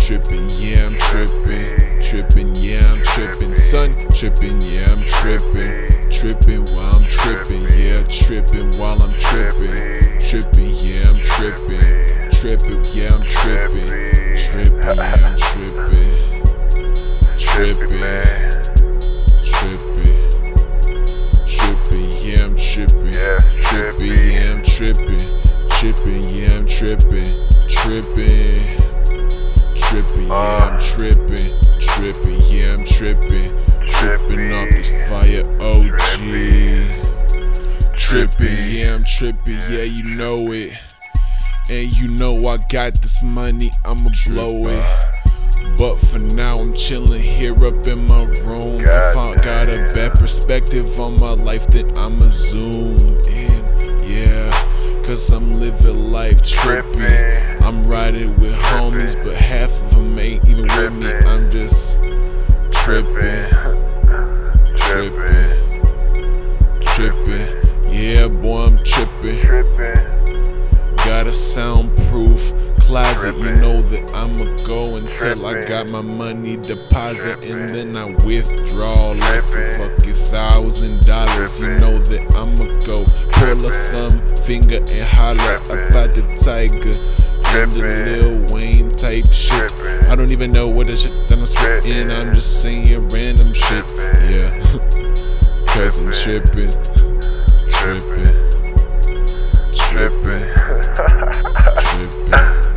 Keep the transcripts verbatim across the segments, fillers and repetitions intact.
tripping, yeah, I'm tripping, tripping, yeah, I'm tripping, son, tripping, yeah, I'm tripping, tripping while I'm tripping, yeah, tripping while I'm tripping, tripping, yeah, I'm tripping, tripping, yeah, I'm tripping, tripping, yeah, I'm tripping, tripping, tripping, tripping, yeah, I'm tripping, tripping, yeah, I'm tripping, tripping, yeah, I'm tripping, tripping, tripping, yeah, I'm tripping, tripping, yeah, I'm tripping, tripping off this fire O G. Tripping, yeah, I'm tripping, yeah, you know it. And you know I got this money, I'ma blow it. But for now I'm chillin' here up in my room. If I got a bad perspective on my life, then I'ma zoom in, yeah. Cause I'm living life trippin'. I'm riding with homies, but half of them ain't even with me. I'm just trippin', trippin', trippin'. Yeah, boy, I'm trippin'. Got a soundproof closet, you know that I'ma go until I got my money deposit, and then I withdraw like a fucking thousand dollars. You know that I'ma go pull a thumb finger and holler about the tiger and the Lil Wayne type shit. I don't even know what the shit that I'm spitting, I'm just saying random shit, yeah. Cause I'm trippin', trippin', trippin', trippin'.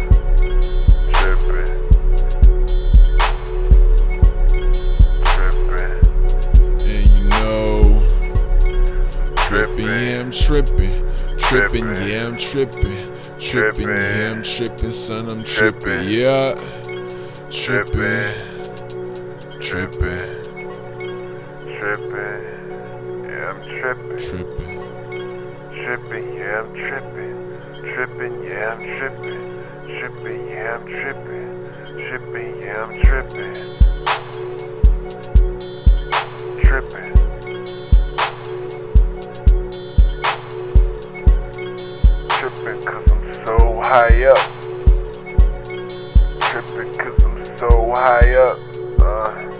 Trippin', yeah, I'm trippin', trippin', yeah, I'm trippin', trippin', yeah, I'm trippin', son, I'm trippin', yeah, trippin', trippin', Trippin', yeah, I'm trippin', trippin', trippin', yeah, I'm trippin', trippin', yeah, I'm trippin', trippin', yeah, I'm trippin', trippin', yeah, I'm trippin', trippin'. Trippin' cause I'm so high up. Trippin' cause I'm so high up. Uh.